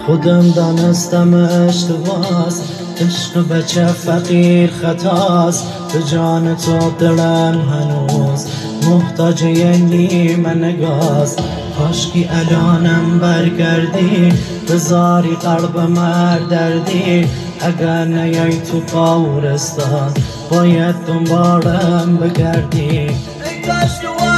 خودم دانستم اشتباس، عشق بچه فقیر خطاست. به جان تو دلم هنوز محتاج یه نیمه نگاست. کاشکی الانم برگردی بذاری قلب مرد دردی. اگر نیای تو قورستان باید دنبالم بگردی. ای کاش تو